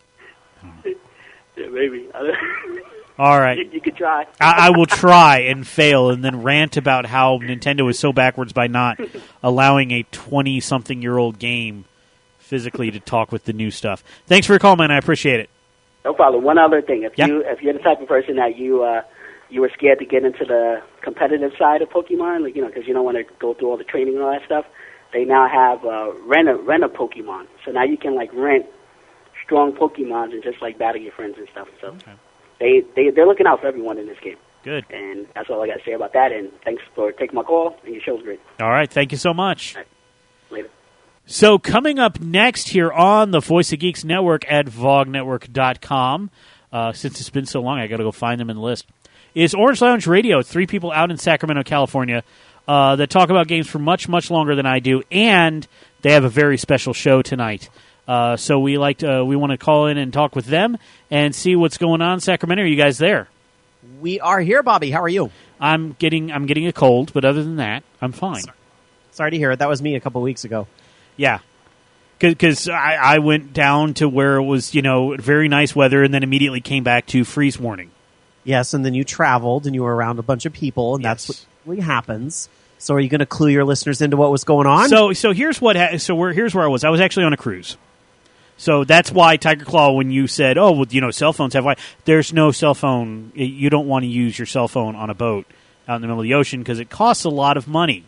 Yeah, maybe. All right. You could try. I will try and fail and then rant about how Nintendo is so backwards by not allowing a 20-something-year-old game physically to talk with the new stuff. Thanks for your call, man. I appreciate it. No problem. One other thing. If you're the type of person that you were scared to get into the competitive side of Pokemon, like because you don't want to go through all the training and all that stuff, they now have rent a Pokemon. So now you can like rent strong Pokemons and just like battle your friends and stuff. So they're looking out for everyone in this game. Good. And that's all I got to say about that. And thanks for taking my call. And your show's great. All right. Thank you so much. All right. Later. So coming up next here on the Voice of Geeks Network at vognetwork.com, since it's been so long, I got to go find them in the list, is Orange Lounge Radio. 3 people out in Sacramento, California, that talk about games for much, much longer than I do, and they have a very special show tonight. So we want to call in and talk with them and see what's going on in Sacramento. Are you guys there? We are here, Bobby. How are you? I'm getting a cold, but other than that, I'm fine. Sorry to hear it. That was me a couple weeks ago. Yeah, because I went down to where it was, very nice weather, and then immediately came back to freeze warning. Yes, and then you traveled, and you were around a bunch of people, and yes. that's actually happens. So are you going to clue your listeners into what was going on? So here's what. Here's where I was. I was actually on a cruise. So that's why, Tiger Claw, when you said, "Oh, well, cell phones have Wi-Fi," there's no cell phone. You don't want to use your cell phone on a boat out in the middle of the ocean because it costs a lot of money.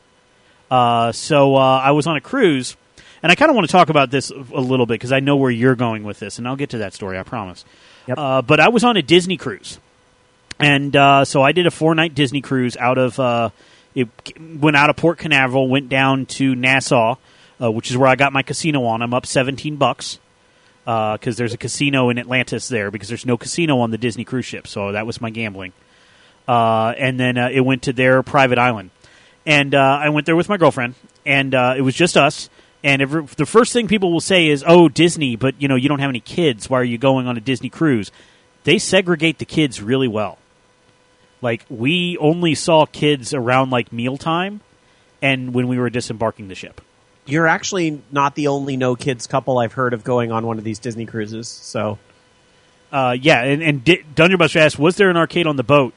So I was on a cruise, and I kind of want to talk about this a little bit because I know where you're going with this, and I'll get to that story, I promise. Yep. But I was on a Disney cruise, and so I did a 4-night Disney cruise out of. It went out of Port Canaveral, went down to Nassau, which is where I got my casino on. I'm up $17 because there's a casino in Atlantis there because there's no casino on the Disney cruise ship, so that was my gambling. And then it went to their private island. And I went there with my girlfriend, and it was just us. And the first thing people will say is, "Oh, Disney, but you don't have any kids. Why are you going on a Disney cruise?" They segregate the kids really well. Like, we only saw kids around, like, mealtime and when we were disembarking the ship. You're actually not the only no-kids couple I've heard of going on one of these Disney cruises, so... Yeah, and Dungeon Buster asked, was there an arcade on the boat?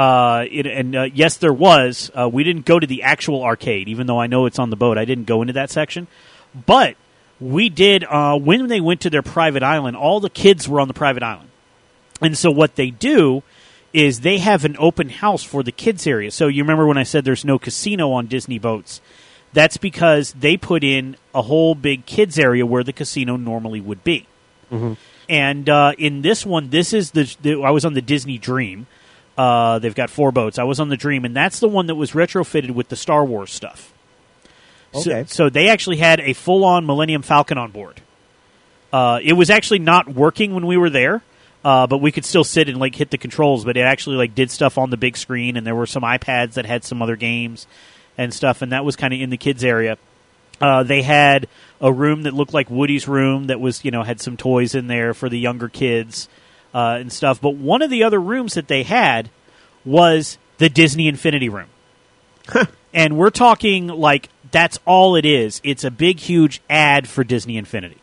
Yes, there was. We didn't go to the actual arcade, even though I know it's on the boat. I didn't go into that section. But we did, when they went to their private island, all the kids were on the private island. And so what they do is they have an open house for the kids area. So you remember when I said there's no casino on Disney boats? That's because they put in a whole big kids area where the casino normally would be. Mm-hmm. And in this one, this is I was on the Disney Dream. They've got 4 boats. I was on the Dream, and that's the one that was retrofitted with the Star Wars stuff. Okay. So they actually had a full-on Millennium Falcon on board. It was actually not working when we were there. But we could still sit and hit the controls. But it actually did stuff on the big screen, and there were some iPads that had some other games and stuff, and that was kind of in the kids area. They had a room that looked like Woody's room that was had some toys in there for the younger kids and stuff. But one of the other rooms that they had was the Disney Infinity Room, and we're talking that's all it is. It's a big, huge ad for Disney Infinity,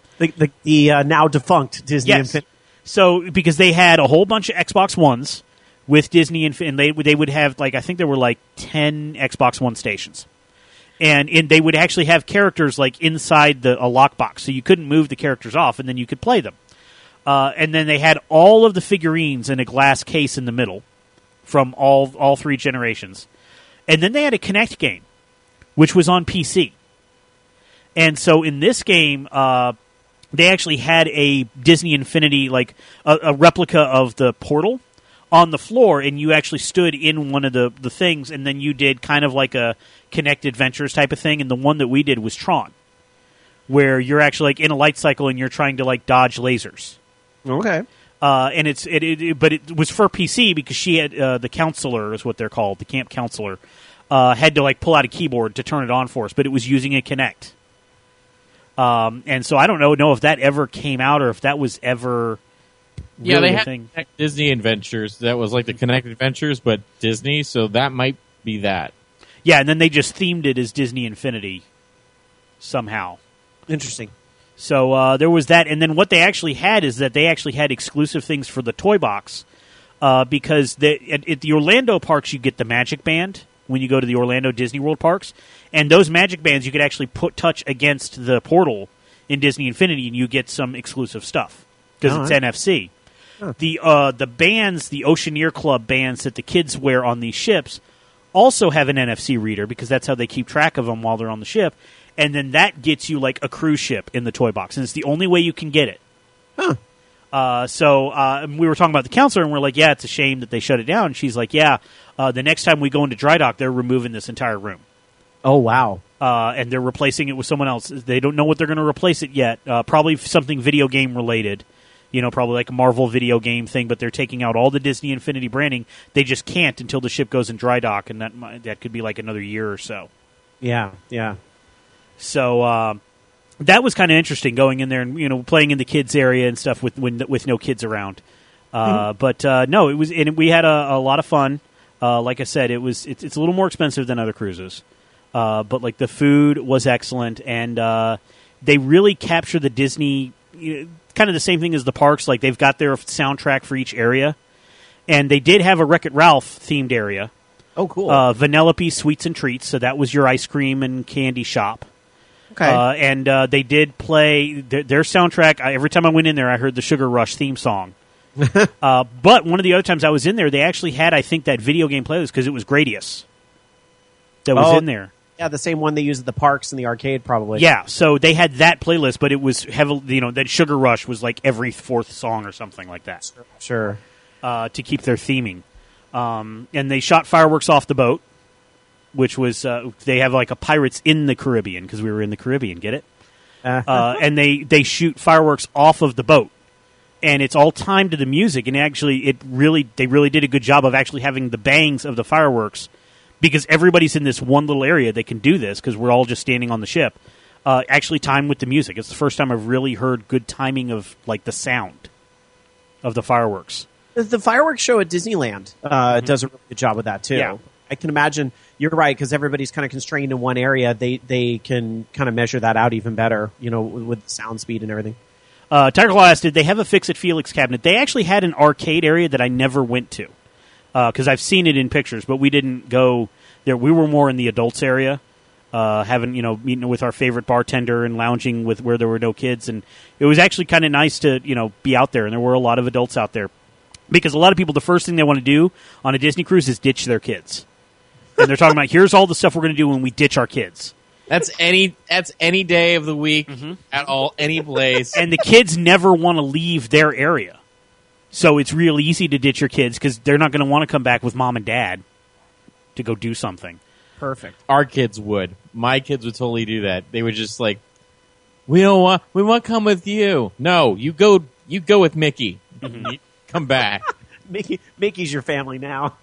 the now defunct Disney Infinity. So, because they had a whole bunch of Xbox Ones with Disney, and they would have, I think there were 10 Xbox One stations. And they would actually have characters, inside a lockbox, so you couldn't move the characters off, and then you could play them. And then they had all of the figurines in a glass case in the middle from all 3 generations. And then they had a Kinect game, which was on PC. And so in this game... they actually had a Disney Infinity, a replica of the portal on the floor, and you actually stood in one of the things, and then you did kind of like a Kinect Adventures type of thing, and the one that we did was Tron, where you're actually in a light cycle and you're trying to dodge lasers. Okay. And but it was for PC because she had the counselor is what they're called, the camp counselor, had to pull out a keyboard to turn it on for us, but it was using a Kinect. And so I don't know if that ever came out or if that was ever really they a had thing. Disney Adventures. That was like the Kinect Adventures, but Disney, so that might be that. Yeah, and then they just themed it as Disney Infinity somehow. Interesting. So there was that, and then what they actually had is that they actually had exclusive things for the toy box because at the Orlando parks you get the Magic Band when you go to the Orlando Disney World parks. And those Magic Bands, you could actually touch against the portal in Disney Infinity, and you get some exclusive stuff because it's NFC. Huh. The bands, the Oceaneer Club bands that the kids wear on these ships, also have an NFC reader because that's how they keep track of them while they're on the ship. And then that gets you a cruise ship in the toy box, and it's the only way you can get it. Huh. So we were talking about the counselor, and we're like, yeah, it's a shame that they shut it down. And she's like, yeah, the next time we go into dry dock, they're removing this entire room. Oh, wow. And they're replacing it with someone else. They don't know what they're going to replace it yet. Probably something video game related. Probably like a Marvel video game thing, but they're taking out all the Disney Infinity branding. They just can't until the ship goes in dry dock, and that could be another year or so. Yeah. So that was kind of interesting going in there and playing in the kids area and stuff with no kids around. But no, it was, and we had a lot of fun. Like I said, it's a little more expensive than other cruises. But the food was excellent, and they really capture the Disney, kind of the same thing as the parks. They've got their soundtrack for each area, and they did have a Wreck-It Ralph themed area, Oh, cool. Vanellope Sweets and Treats, so that was your ice cream and candy shop. Okay. And they did play their soundtrack. Every time I went in there, I heard the Sugar Rush theme song. But one of the other times I was in there, they actually had, I think, that video game playlist because it was Gradius that was in there. Yeah, the same one they use at the parks and the arcade, probably. Yeah, so they had that playlist, but it was heavily, that Sugar Rush was like every fourth song or something like that. Sure. To keep their theming. And they shot fireworks off the boat, which was, they have like a Pirates in the Caribbean, because we were in the Caribbean, get it? And they shoot fireworks off of the boat. And it's all timed to the music, and actually, they really did a good job of actually having the bangs of the fireworks, because everybody's in this one little area that can do this, because we're all just standing on the ship, actually timed with the music. It's the first time I've really heard good timing of like the sound of the fireworks. The fireworks show at Disneyland does a really good job with that, too. Yeah. I can imagine, you're right, because everybody's kind of constrained in one area. They can kind of measure that out even better, with sound speed and everything. Tiger Claw asked, did they have a Fix-It Felix cabinet? They actually had an arcade area that I never went to, because I've seen it in pictures, but we didn't go there. We were more in the adults area, meeting with our favorite bartender and lounging with where there were no kids. And it was actually kind of nice to, be out there, and there were a lot of adults out there. Because a lot of people, the first thing they want to do on a Disney cruise is ditch their kids. And they're talking about, here's all the stuff we're going to do when we ditch our kids. That's any day of the week, at any place. And the kids never want to leave their area. So it's real easy to ditch your kids because they're not going to want to come back with mom and dad to go do something. Perfect. Our kids would. My kids would totally do that. They would just like, we want to come with you. No, you go with Mickey. Come back. Mickey's your family now.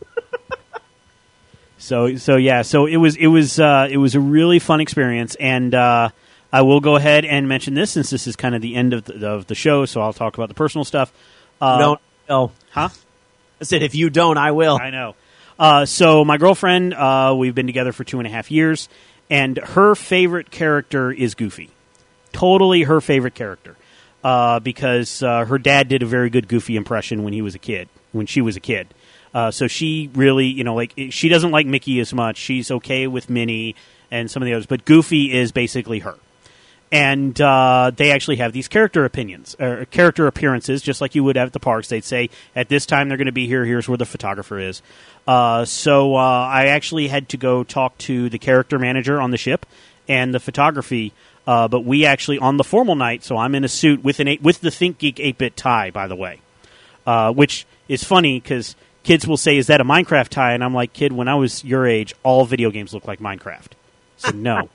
So it was a really fun experience, and I will go ahead and mention this since this is kind of the end of the show. So I'll talk about the personal stuff. No. Huh? I said if you don't, I will. I know. So my girlfriend, we've been together for 2.5 years, and her favorite character is Goofy. Totally her favorite character. Because her dad did a very good Goofy impression when she was a kid. So she really, she doesn't like Mickey as much. She's okay with Minnie and some of the others, but Goofy is basically her. And they actually have these character appearances, just like you would have at the parks. They'd say, at this time they're going to be here, here's where the photographer is. So I actually had to go talk to the character manager on the ship and the photography. But we actually, on the formal night, so I'm in a suit with the Think Geek 8-bit tie, by the way, which is funny because kids will say, is that a Minecraft tie? And I'm like, kid, when I was your age, all video games looked like Minecraft. So no.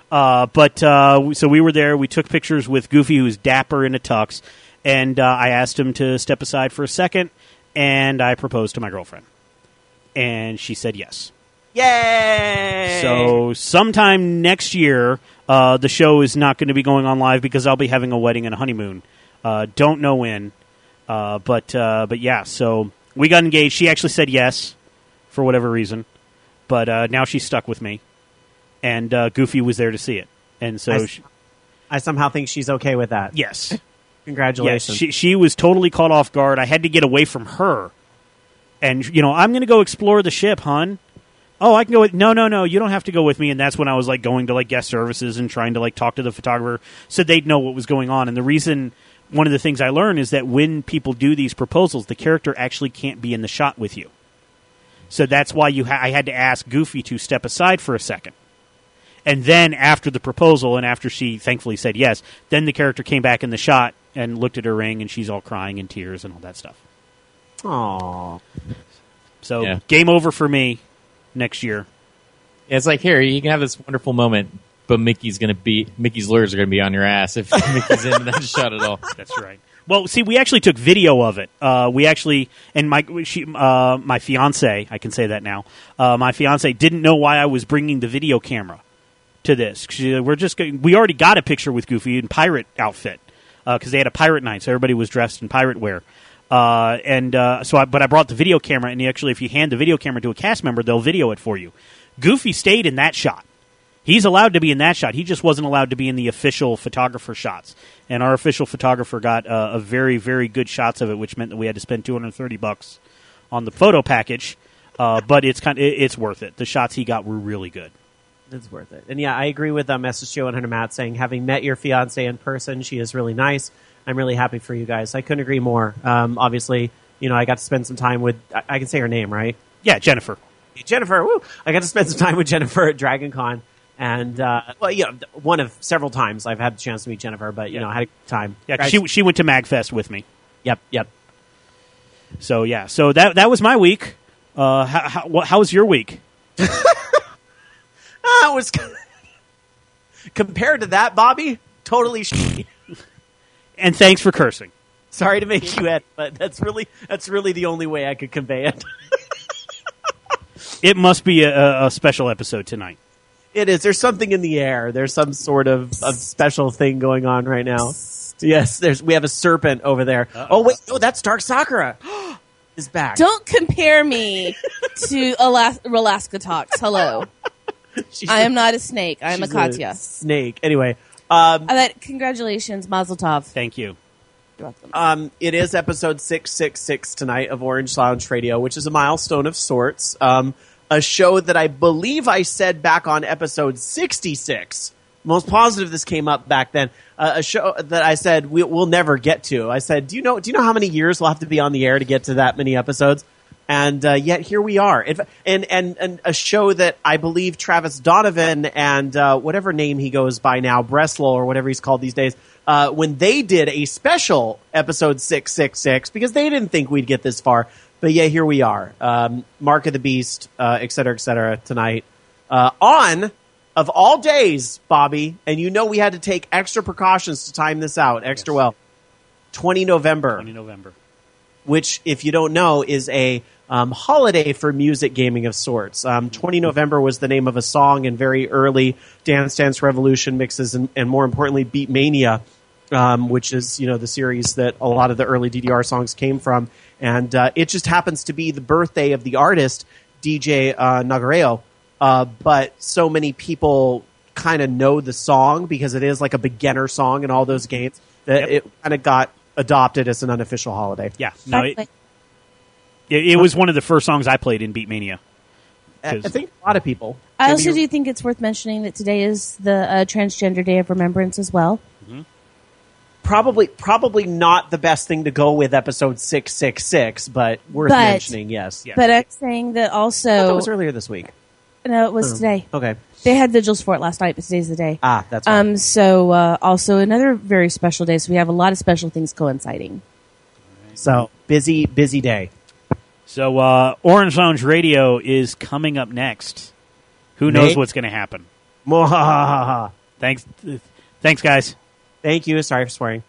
So we were there. We took pictures with Goofy, who's dapper in a tux, and I asked him to step aside for a second, and I proposed to my girlfriend. And she said yes. Yay! So sometime next year, the show is not going to be going on live because I'll be having a wedding and a honeymoon. Don't know when, but yeah. So we got engaged. She actually said yes for whatever reason, but now she's stuck with me. And Goofy was there to see it, and so I somehow think she's okay with that. Yes, congratulations. Yes, she was totally caught off guard. I had to get away from her, and I'm going to go explore the ship, hon. Oh, I can go with... No, you don't have to go with me. And that's when I was, going to, guest services and trying to, talk to the photographer so they'd know what was going on. And the reason... One of the things I learned is that when people do these proposals, the character actually can't be in the shot with you. So that's why I had to ask Goofy to step aside for a second. And then after the proposal, and after she thankfully said yes, then the character came back in the shot and looked at her ring, and she's all crying in tears and all that stuff. Aww. So, yeah. Game over for me. Next year. It's like, here, you can have this wonderful moment, but Mickey's lures are going to be on your ass if Mickey's in that shot at all. That's right. Well, see, we actually took video of it. We actually, and my fiance, I can say that now, my fiance didn't know why I was bringing the video camera to this. We already got a picture with Goofy in pirate outfit, because they had a pirate night, so everybody was dressed in pirate wear. But I brought the video camera, and actually, if you hand the video camera to a cast member, they'll video it for you. Goofy stayed in that shot. He's allowed to be in that shot. He just wasn't allowed to be in the official photographer shots. And our official photographer got a very, very good shots of it, which meant that we had to spend $230 on the photo package. But it's worth it. The shots he got were really good. It's worth it. And yeah, I agree with SSJ 100 Matt saying, having met your fiance in person, she is really nice. I'm really happy for you guys. I couldn't agree more. Obviously, I got to spend some time with, I can say her name, right? Yeah, Jennifer. Jennifer, woo! I got to spend some time with Jennifer at Dragon Con. And, one of several times I've had the chance to meet Jennifer, but, I had a good time. Yeah, 'cause she went to MagFest with me. Yep. So, yeah. So that was my week. How was your week? It was compared to that, Bobby, totally shitty. And thanks for cursing. Sorry to make you edit, but that's really the only way I could convey it. It must be a special episode tonight. It is. There's something in the air. There's some sort of special thing going on right now. Yes, we have a serpent over there. Uh-oh. Oh wait, that's Dark Sakura. Is back. Don't compare me to Alaska Talks. Hello. I am not a snake. I am a Katya. Snake. Anyway. Congratulations, Mazel Tov. Thank you. You're welcome. It is episode 666 tonight of Orange Lounge Radio, which is a milestone of sorts. A show that I believe I said back on episode 66. Most positive this came up back then. A show that I said we'll never get to. I said, do you know how many years we'll have to be on the air to get to that many episodes? And yet here we are. And a show that I believe Travis Donovan and whatever name he goes by now, Breslow or whatever he's called these days, when they did a special episode 666, because they didn't think we'd get this far. But yeah, here we are. Mark of the Beast, et cetera, tonight. On, of all days, Bobby, and we had to take extra precautions to time this out extra well, 20 November. 20 November. Which, if you don't know, is a holiday for music gaming of sorts. 20 November was the name of a song in very early Dance Dance Revolution mixes and more importantly, Beatmania, which is, the series that a lot of the early DDR songs came from. And it just happens to be the birthday of the artist, DJ Nagareo. But so many people kind of know the song because it is like a beginner song in all those games that it kind of got adopted as an unofficial holiday. Yeah. No, it was one of the first songs I played in Beatmania. I think a lot of people. I also do think it's worth mentioning that today is the Transgender Day of Remembrance as well. Mm-hmm. Probably not the best thing to go with episode 666, but worth mentioning, yes. But I'm saying that also... I thought it was earlier this week. No, it was today. Okay. They had vigils for it last night, but today's the day. Ah, that's right. So also another very special day, so we have a lot of special things coinciding. So, busy day. So, Orange Lounge Radio is coming up next. Who knows what's going to happen? Thanks, guys. Thank you. Sorry for swearing.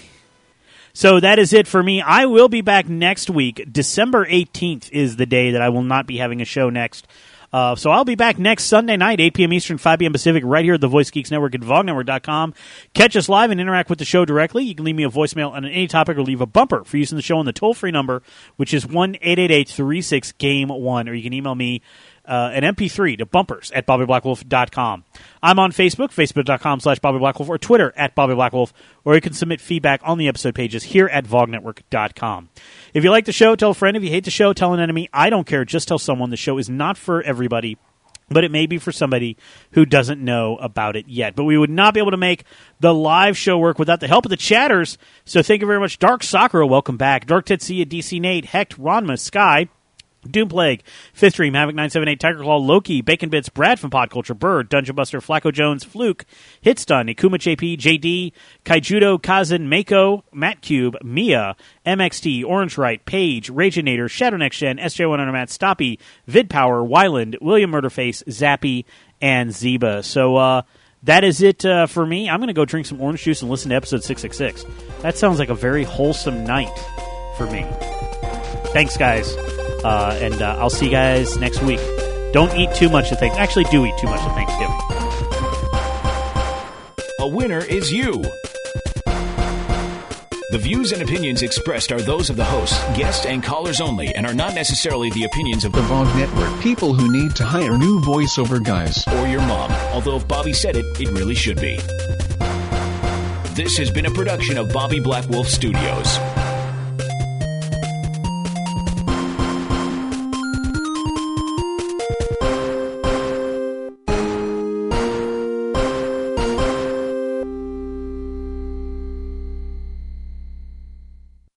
So that is it for me. I will be back next week. December 18th is the day that I will not be having a show next. So I'll be back next Sunday night, 8 p.m. Eastern, 5 p.m. Pacific, right here at the Voice Geeks Network at VogNetwork.com. Catch us live and interact with the show directly. You can leave me a voicemail on any topic or leave a bumper for using the show on the toll-free number, which is 1-888-36-GAME-1, or you can email me an MP3 to bumpers@BobbyBlackwolf.com. I'm on Facebook, Facebook.com/BobbyBlackwolf, or Twitter @BobbyBlackwolf, or you can submit feedback on the episode pages here at VogNetwork.com. If you like the show, tell a friend. If you hate the show, tell an enemy. I don't care. Just tell someone. The show is not for everybody, but it may be for somebody who doesn't know about it yet. But we would not be able to make the live show work without the help of the chatters. So thank you very much. Dark Sakura, welcome back. Dark Tetsuya, DC Nate, Hecht, Ranma, Sky, Doomplague, Fifth Dream, Havoc978, Tiger Claw, Loki, Bacon Bits, Brad from Pod Culture, Bird, Dungeon Buster, Flacco Jones, Fluke, Hitstun, Ikuma JP, JD, Kaijudo, Kazan, Mako, Matt Cube, Mia, MXT, Orange Right, Page, Raginator, Shadow Next Gen, SJ100 Matt, Stoppy, VidPower, Wyland, William Murderface, Zappy, and Zeba. So, that is it for me. I'm going to go drink some orange juice and listen to episode 666. That sounds like a very wholesome night for me. Thanks, guys. And I'll see you guys next week. Don't eat too much of Thanksgiving. Actually, do eat too much of Thanksgiving. A winner is you. The views and opinions expressed are those of the host, guests, and callers only, and are not necessarily the opinions of the VOG Network. People who need to hire new voiceover guys. Or your mom. Although if Bobby said it, it really should be. This has been a production of Bobby Black Wolf Studios.